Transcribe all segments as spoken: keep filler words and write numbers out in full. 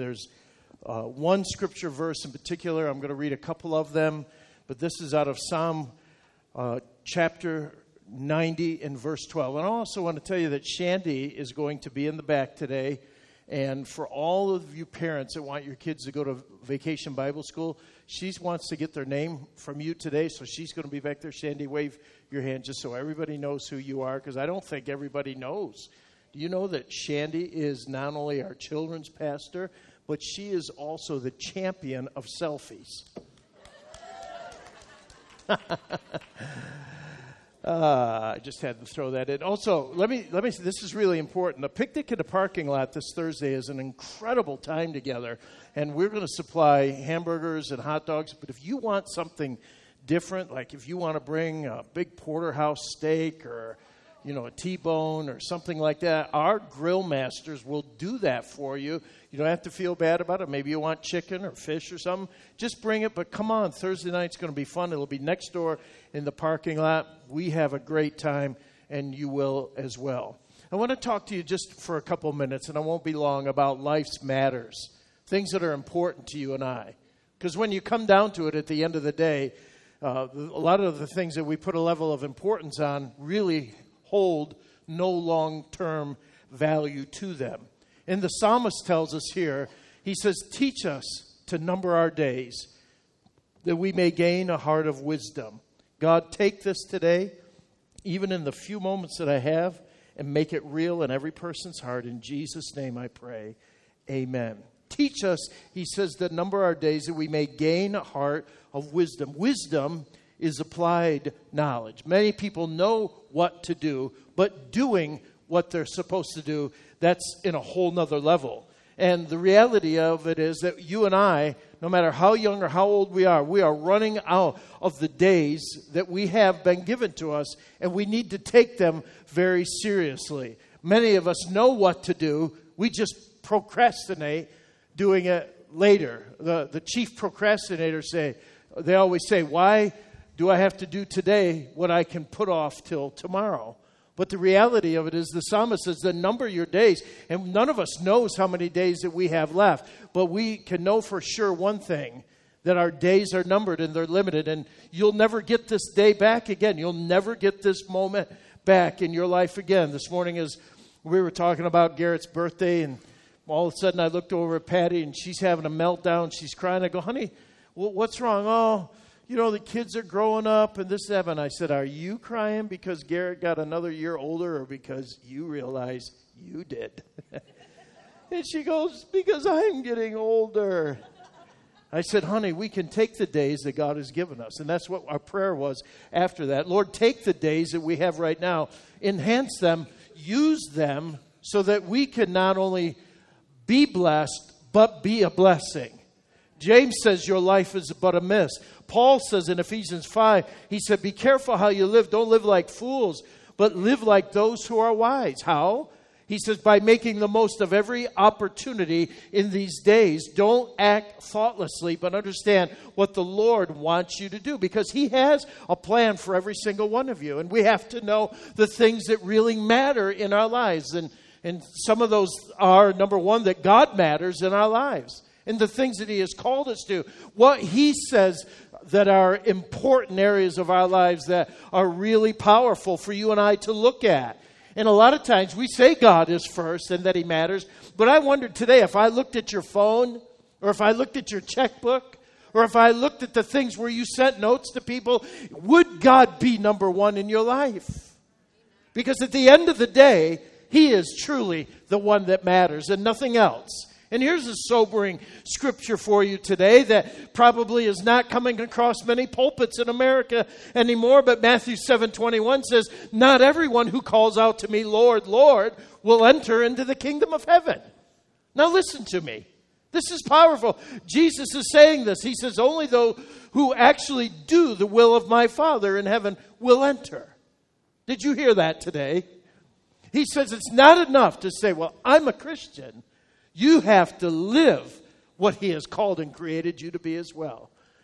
there's uh, one scripture verse in particular. I'm going to read a couple of them, but this is out of Psalm uh, chapter ninety and verse twelve. And I also want to tell you that Shandy is going to be in the back today. And for all of you parents that want your kids to go to Vacation Bible School, she wants to get their name from you today, so she's going to be back there. Shandy, wave your hand just so everybody knows who you are, because I don't think everybody knows. Do you know that Shandy is not only our children's pastor, but she is also the champion of selfies? Uh, I just had to throw that in. Also, let me let me say, this is really important. A picnic in the parking lot this Thursday is an incredible time together, and we're going to supply hamburgers and hot dogs. But if you want something different, like if you want to bring a big porterhouse steak or, you know, a T-bone or something like that, our grill masters will do that for you. You don't have to feel bad about it. Maybe you want chicken or fish or something. Just bring it. But come on, Thursday night's going to be fun. It'll be next door in the parking lot. We have a great time, and you will as well. I want to talk to you just for a couple minutes, and I won't be long, about life's matters, things that are important to you and I. Because when you come down to it at the end of the day, uh, a lot of the things that we put a level of importance on really hold no long-term value to them. And the psalmist tells us here, he says, teach us to number our days, that we may gain a heart of wisdom. God, take this today, even in the few moments that I have, and make it real in every person's heart. In Jesus' name I pray, amen. Teach us, he says, to number our days, that we may gain a heart of wisdom. Wisdom is applied knowledge. Many people know what to do, but doing what they're supposed to do, that's in a whole nother level. And the reality of it is that you and I, no matter how young or how old we are, we are running out of the days that we have been given to us, and we need to take them very seriously. Many of us know what to do. We just procrastinate doing it later. The, the chief procrastinators say, they always say, why do I have to do today what I can put off till tomorrow? But the reality of it is, the psalmist says, that number your days. And none of us knows how many days that we have left. But we can know for sure one thing, that our days are numbered and they're limited. And you'll never get this day back again. You'll never get this moment back in your life again. This morning, as we were talking about Garrett's birthday, and all of a sudden I looked over at Patty, and she's having a meltdown. She's crying. I go, honey, well, what's wrong? Oh, you know, the kids are growing up and this and that. And I said, are you crying because Garrett got another year older, or because you realize you did? And she goes, because I'm getting older. I said, honey, we can take the days that God has given us. And that's what our prayer was after that. Lord, take the days that we have right now, enhance them, use them so that we can not only be blessed, but be a blessing. James says your life is but a mist. Paul says in Ephesians five, he said, be careful how you live. Don't live like fools, but live like those who are wise. How? He says, by making the most of every opportunity in these days. Don't act thoughtlessly, but understand what the Lord wants you to do, because he has a plan for every single one of you. And we have to know the things that really matter in our lives. And, and some of those are, number one, that God matters in our lives. And the things that he has called us to. What he says that are important areas of our lives that are really powerful for you and I to look at. And a lot of times we say God is first and that he matters. But I wondered today, if I looked at your phone, or if I looked at your checkbook, or if I looked at the things where you sent notes to people, would God be number one in your life? Because at the end of the day, he is truly the one that matters and nothing else. And here's a sobering scripture for you today that probably is not coming across many pulpits in America anymore. But Matthew seven twenty-one says, not everyone who calls out to me, Lord, Lord, will enter into the kingdom of heaven. Now listen to me. This is powerful. Jesus is saying this. He says, only those who actually do the will of my Father in heaven will enter. Did you hear that today? He says it's not enough to say, well, I'm a Christian. You have to live what he has called and created you to be as well.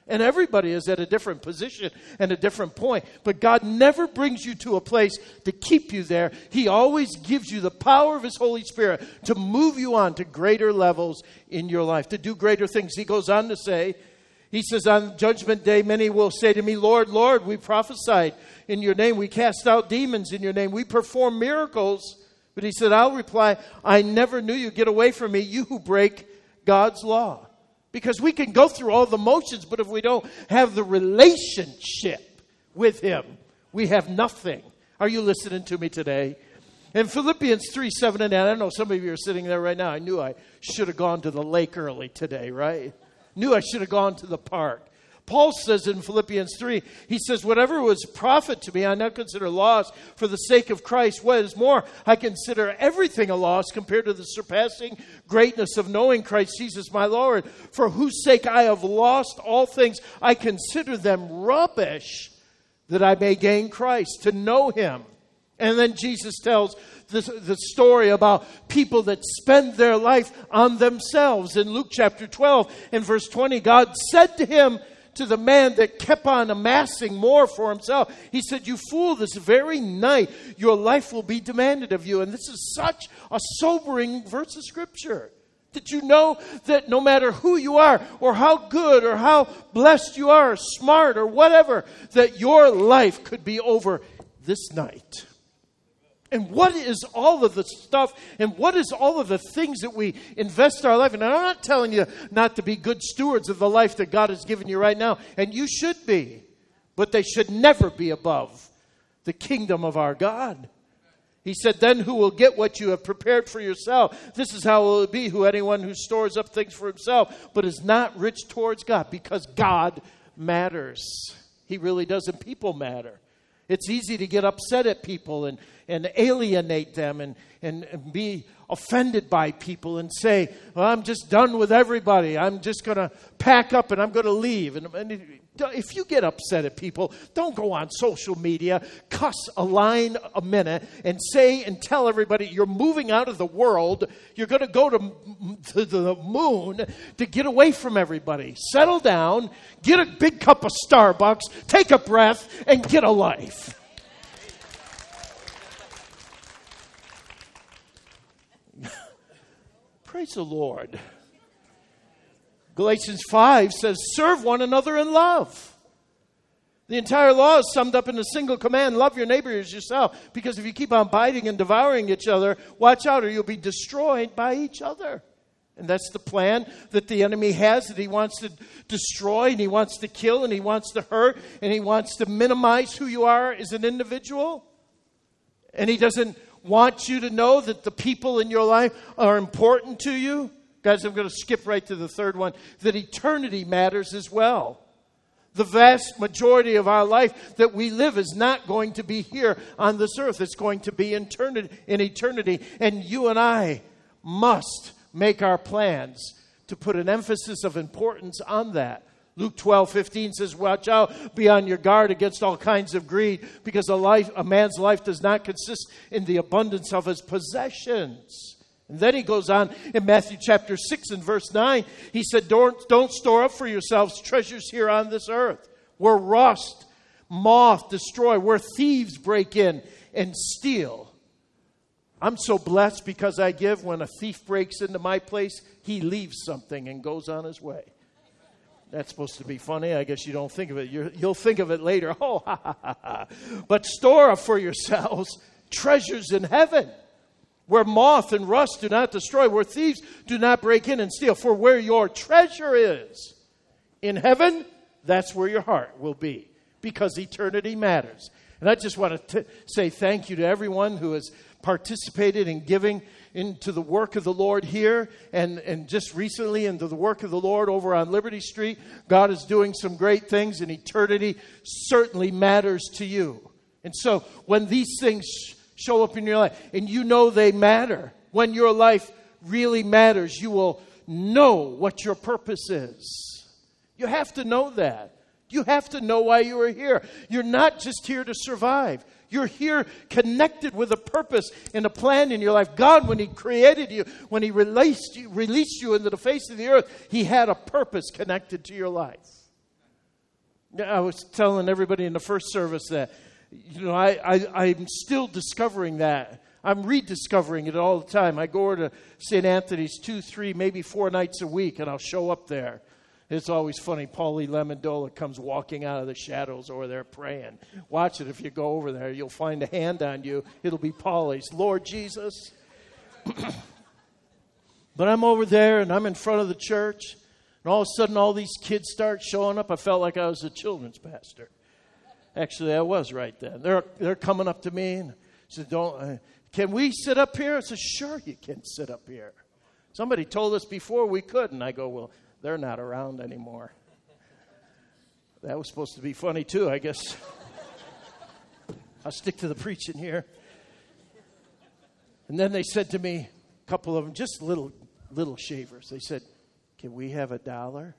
And everybody is at a different position and a different point. But God never brings you to a place to keep you there. He always gives you the power of His Holy Spirit to move you on to greater levels in your life, to do greater things. He goes on to say, He says, on Judgment Day, many will say to me, Lord, Lord, we prophesied in your name. We cast out demons in your name. We perform miracles. But He said, I'll reply, I never knew you. Get away from me, you who break God's law. Because we can go through all the motions, but if we don't have the relationship with Him, we have nothing. Are you listening to me today? In Philippians three, seven, and eight, I know some of you are sitting there right now. I knew I should have gone to the lake early today, right? Knew I should have gone to the park. Paul says in Philippians three, he says, whatever was profit to me, I now consider loss for the sake of Christ. What is more, I consider everything a loss compared to the surpassing greatness of knowing Christ Jesus my Lord, for whose sake I have lost all things. I consider them rubbish that I may gain Christ, to know Him. And then Jesus tells this, the story about people that spend their life on themselves. In Luke chapter twelve and verse twenty, God said to him, to the man that kept on amassing more for himself, He said, you fool, this very night your life will be demanded of you. And this is such a sobering verse of Scripture. Did you know that no matter who you are or how good or how blessed you are, or smart or whatever, that your life could be over this night? And what is all of the stuff and what is all of the things that we invest our life in? And I'm not telling you not to be good stewards of the life that God has given you right now. And you should be. But they should never be above the kingdom of our God. He said, then who will get what you have prepared for yourself? This is how it will be who anyone who stores up things for himself, but is not rich towards God, because God matters. He really does, and people matter. It's easy to get upset at people and, and alienate them and, and, and be offended by people and say, well, I'm just done with everybody. I'm just going to pack up and I'm going to leave. And, and if you get upset at people, don't go on social media, cuss a line a minute, and say and tell everybody you're moving out of the world. You're going to go to, to the moon to get away from everybody. Settle down, get a big cup of Starbucks, take a breath, and get a life. Praise the Lord. Galatians five says, serve one another in love. The entire law is summed up in a single command, love your neighbor as yourself. Because if you keep on biting and devouring each other, watch out or you'll be destroyed by each other. And that's the plan that the enemy has, that he wants to destroy and he wants to kill and he wants to hurt and he wants to minimize who you are as an individual. And he doesn't want you to know that the people in your life are important to you. Guys, I'm going to skip right to the third one, that eternity matters as well. The vast majority of our life that we live is not going to be here on this earth. It's going to be in eternity. And you and I must make our plans to put an emphasis of importance on that. Luke twelve fifteen says, watch out, be on your guard against all kinds of greed, because a life, a man's life does not consist in the abundance of his possessions. And then he goes on in Matthew chapter six and verse nine. He said, don't, don't store up for yourselves treasures here on this earth, where rust, moth destroy, where thieves break in and steal. I'm so blessed because I give. When a thief breaks into my place, he leaves something and goes on his way. That's supposed to be funny. I guess you don't think of it. You're, you'll think of it later. Oh, ha, ha, ha, ha. But store up for yourselves treasures in heaven, where moth and rust do not destroy, where thieves do not break in and steal. For where your treasure is in heaven, that's where your heart will be, because eternity matters. And I just want to t- say thank you to everyone who has participated in giving into the work of the Lord here, and, and just recently into the work of the Lord over on Liberty Street. God is doing some great things, and eternity certainly matters to you. And so when these things show up in your life, and you know they matter, when your life really matters, you will know what your purpose is. You have to know that. You have to know why you are here. You're not just here to survive. You're here connected with a purpose and a plan in your life. God, when He created you, when He released you, released you into the face of the earth, He had a purpose connected to your life. I was telling everybody in the first service that, you know, I, I, I'm still discovering that. I'm rediscovering it all the time. I go over to Saint Anthony's two, three, maybe four nights a week, and I'll show up there. It's always funny. Paulie Lemondola comes walking out of the shadows over there praying. Watch it. If you go over there, you'll find a hand on you. It'll be Paulie's. Lord Jesus. But I'm over there, and I'm in front of the church, and all of a sudden all these kids start showing up. I felt like I was a children's pastor. Actually, I was right then. They're they're coming up to me and said, "Don't uh, can we sit up here?" I said, "Sure, you can sit up here." Somebody told us before we couldn't. I go, "Well, they're not around anymore." That was supposed to be funny too, I guess. I'll stick to the preaching here. And then they said to me, a couple of them, just little little shavers. They said, "Can we have a dollar?"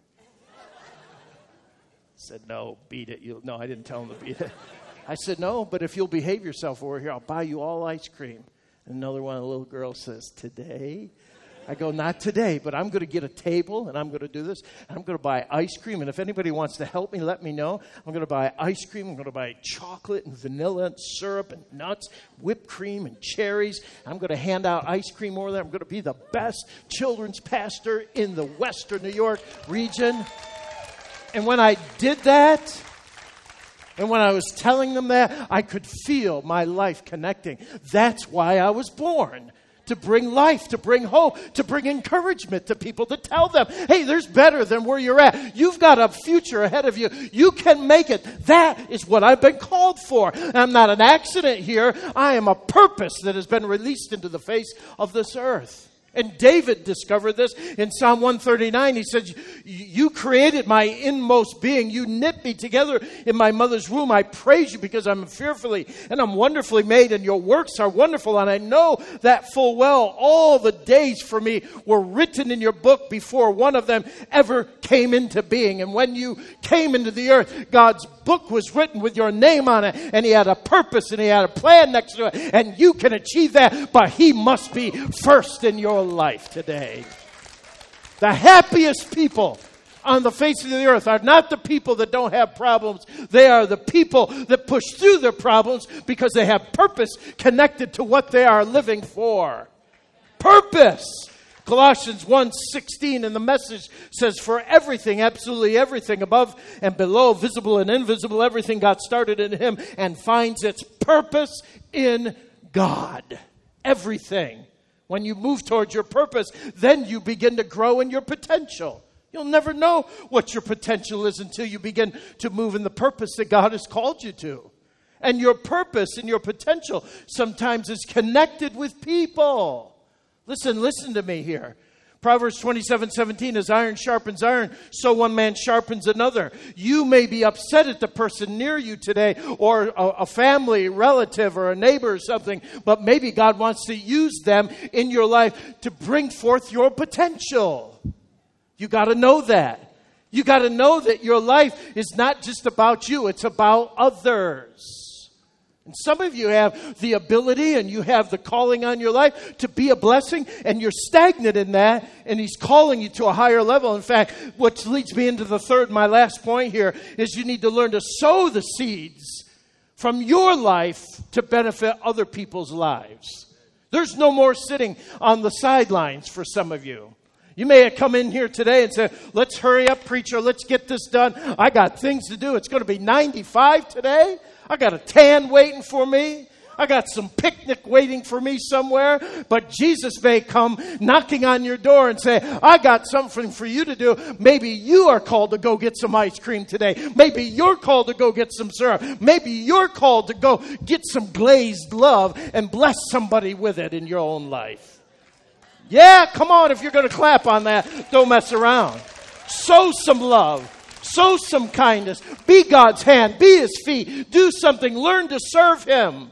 I said, "No, beat it." You no, I didn't tell them to beat it. I said, "No, but if you'll behave yourself over here, I'll buy you all ice cream." And another one of the little girls says, "Today?" I go, "Not today, but I'm going to get a table, and I'm going to do this. I'm going to buy ice cream, and if anybody wants to help me, let me know. I'm going to buy ice cream. I'm going to buy chocolate and vanilla and syrup and nuts, whipped cream and cherries. I'm going to hand out ice cream over there. I'm going to be the best children's pastor in the Western New York region." And when I did that, and when I was telling them that, I could feel my life connecting. That's why I was born. To bring life, to bring hope, to bring encouragement to people, to tell them, hey, there's better than where you're at. You've got a future ahead of you. You can make it. That is what I've been called for. I'm not an accident here. I am a purpose that has been released into the face of this earth. And David discovered this in Psalm one thirty-nine. He said, "You created my inmost being. You knit me together in my mother's womb. I praise you because I'm fearfully and I'm wonderfully made, and your works are wonderful. And I know that full well. All the days for me were written in your book before one of them ever came into being." And when you came into the earth, God's book was written with your name on it. And he had a purpose and he had a plan next to it. And you can achieve that, but he must be first in your life today. The happiest people on the face of the earth are not the people that don't have problems. They are the people that push through their problems because they have purpose connected to what they are living for. Purpose. Colossians one sixteen in the Message says, "For everything, absolutely everything, above and below, visible and invisible, everything got started in him and finds its purpose in God." Everything. When you move towards your purpose, then you begin to grow in your potential. You'll never know what your potential is until you begin to move in the purpose that God has called you to. And your purpose and your potential sometimes is connected with people. Listen, listen to me here. Proverbs twenty-seven seventeen, "As iron sharpens iron, so one man sharpens another." You may be upset at the person near you today, or a, a family relative or a neighbor or something, but maybe God wants to use them in your life to bring forth your potential. You got to know that. You got to know that your life is not just about you, it's about others. And some of you have the ability and you have the calling on your life to be a blessing, and you're stagnant in that, and he's calling you to a higher level. In fact, what leads me into the third, my last point here, is you need to learn to sow the seeds from your life to benefit other people's lives. There's no more sitting on the sidelines for some of you. You may have come in here today and said, "Let's hurry up, preacher. Let's get this done. I got things to do. It's going to be ninety-five today. I got a tan waiting for me. I got some picnic waiting for me somewhere." But Jesus may come knocking on your door and say, "I got something for you to do." Maybe you are called to go get some ice cream today. Maybe you're called to go get some syrup. Maybe you're called to go get some glazed love and bless somebody with it in your own life. Yeah, come on, if you're going to clap on that, don't mess around. Sow some love. Sow some kindness. Be God's hand. Be his feet. Do something. Learn to serve him.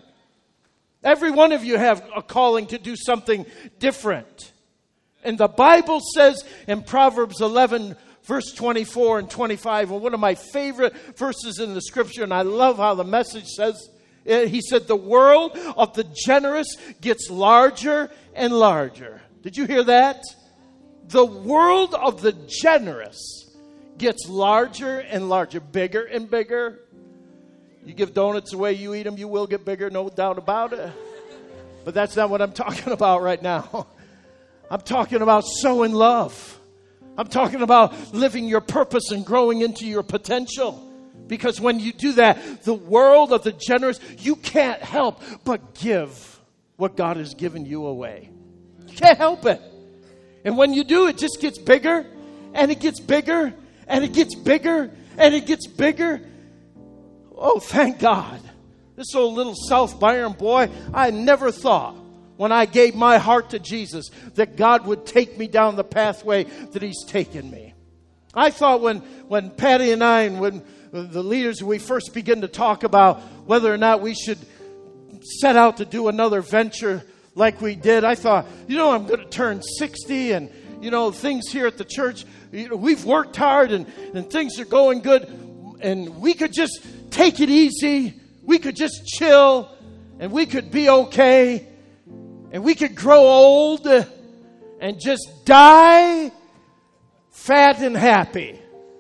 Every one of you have a calling to do something different. And the Bible says in Proverbs eleven, verse twenty-four and twenty-five, and one of my favorite verses in the scripture, and I love how the Message says, he said, "The world of the generous gets larger and larger." Did you hear that? The world of the generous gets larger and larger, bigger and bigger. You give donuts away, you eat them, you will get bigger, no doubt about it. But that's not what I'm talking about right now. I'm talking about sowing love. I'm talking about living your purpose and growing into your potential. Because when you do that, the world of the generous, you can't help but give what God has given you away. You can't help it. And when you do, it just gets bigger, and it gets bigger, and it gets bigger, and it gets bigger. Oh, thank God. This old little South Byron boy, I never thought when I gave my heart to Jesus that God would take me down the pathway that He's taken me. I thought when, when Patty and I and when the leaders, we first began to talk about whether or not we should set out to do another venture like we did, I thought, you know, I'm going to turn sixty and, you know, things here at the church, you know, we've worked hard and, and things are going good, and we could just take it easy. We could just chill, and we could be okay, and we could grow old and just die fat and happy.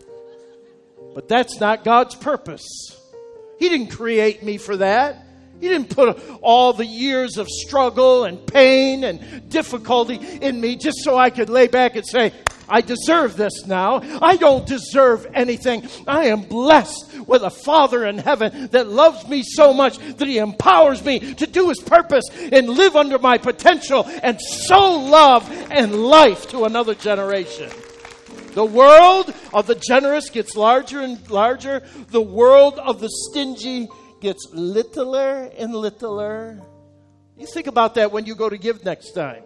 But that's not God's purpose. He didn't create me for that. He didn't put all the years of struggle and pain and difficulty in me just so I could lay back and say, I deserve this now. I don't deserve anything. I am blessed with a Father in heaven that loves me so much that He empowers me to do His purpose and live under my potential and sow love and life to another generation. The world of the generous gets larger and larger. The world of the stingy gets littler and littler. You think about that when you go to give next time.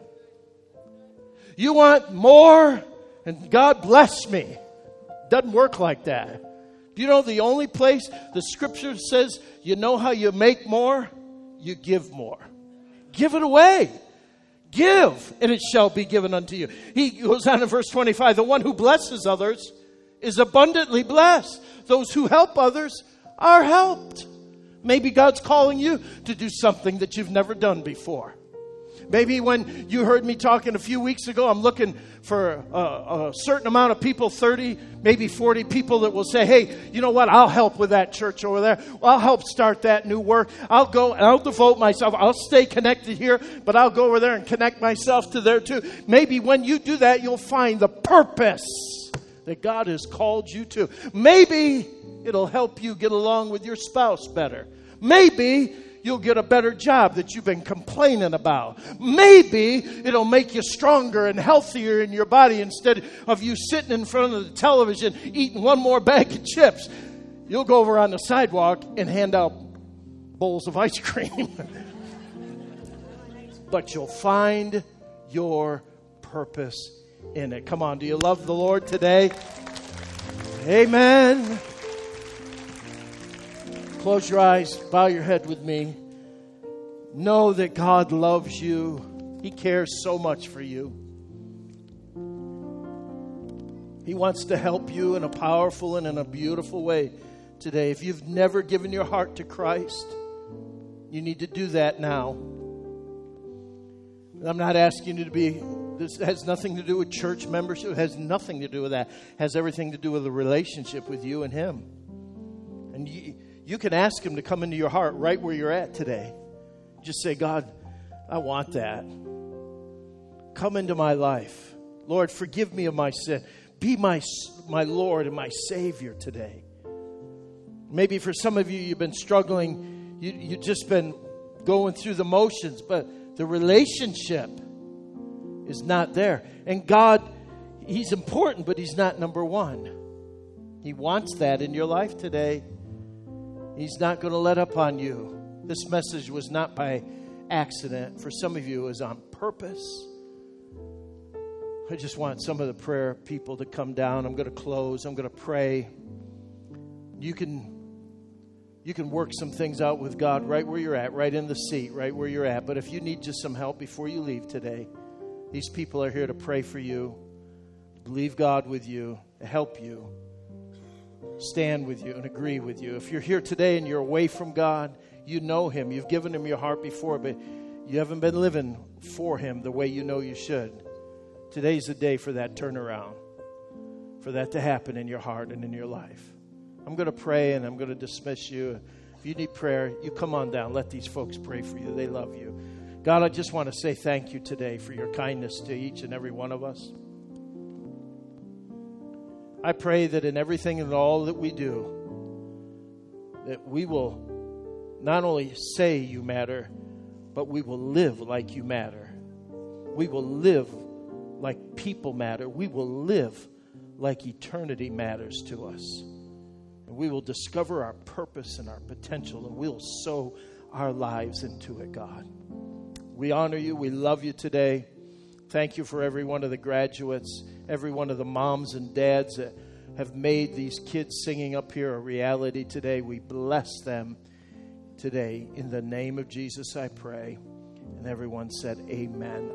You want more, and God bless me. Doesn't work like that. Do you know the only place the Scripture says you know how you make more? You give more. Give it away. Give, and it shall be given unto you. He goes on in verse twenty-five, the one who blesses others is abundantly blessed. Those who help others are helped. Maybe God's calling you to do something that you've never done before. Maybe when you heard me talking a few weeks ago, I'm looking for a, a certain amount of people, thirty, maybe forty people that will say, hey, you know what? I'll help with that church over there. I'll help start that new work. I'll go and I'll devote myself. I'll stay connected here, but I'll go over there and connect myself to there too. Maybe when you do that, you'll find the purpose that God has called you to. Maybe it'll help you get along with your spouse better. Maybe you'll get a better job that you've been complaining about. Maybe it'll make you stronger and healthier in your body instead of you sitting in front of the television eating one more bag of chips. You'll go over on the sidewalk and hand out bowls of ice cream. But you'll find your purpose in it. Come on, do you love the Lord today? Amen. Close your eyes, bow your head with me. Know that God loves you. He cares so much for you. He wants to help you in a powerful and in a beautiful way today. If you've never given your heart to Christ, you need to do that now. I'm not asking you to be, this has nothing to do with church membership. It has nothing to do with that. It has everything to do with a relationship with you and Him. And you, you can ask Him to come into your heart right where you're at today. Just say, God, I want that. Come into my life. Lord, forgive me of my sin. Be my, my Lord and my Savior today. Maybe for some of you, you've been struggling. You, you've just been going through the motions, but the relationship is not there. And God, He's important, but He's not number one. He wants that in your life today. He's not going to let up on you. This message was not by accident. For some of you, it was on purpose. I just want some of the prayer people to come down. I'm going to close. I'm going to pray. You can, you can work some things out with God right where you're at, right in the seat, right where you're at. But if you need just some help before you leave today, these people are here to pray for you, believe God with you, help you, stand with you and agree with you. If you're here today and you're away from God, you know Him. You've given Him your heart before, but you haven't been living for Him the way you know you should. Today's the day for that turnaround. for that to happen in your heart and in your life. I'm going to pray and I'm going to dismiss you. If you need prayer, you come on down. Let these folks pray for you. They love you. God, I just want to say thank you today for your kindness to each and every one of us. I pray that in everything and all that we do, that we will not only say you matter, but we will live like you matter. We will live like people matter. We will live like eternity matters to us. And we will discover our purpose and our potential, and we'll sow our lives into it, God. We honor you. We love you today. Thank you for every one of the graduates, every one of the moms and dads that have made these kids singing up here a reality today. We bless them today. In the name of Jesus, I pray. And everyone said, amen.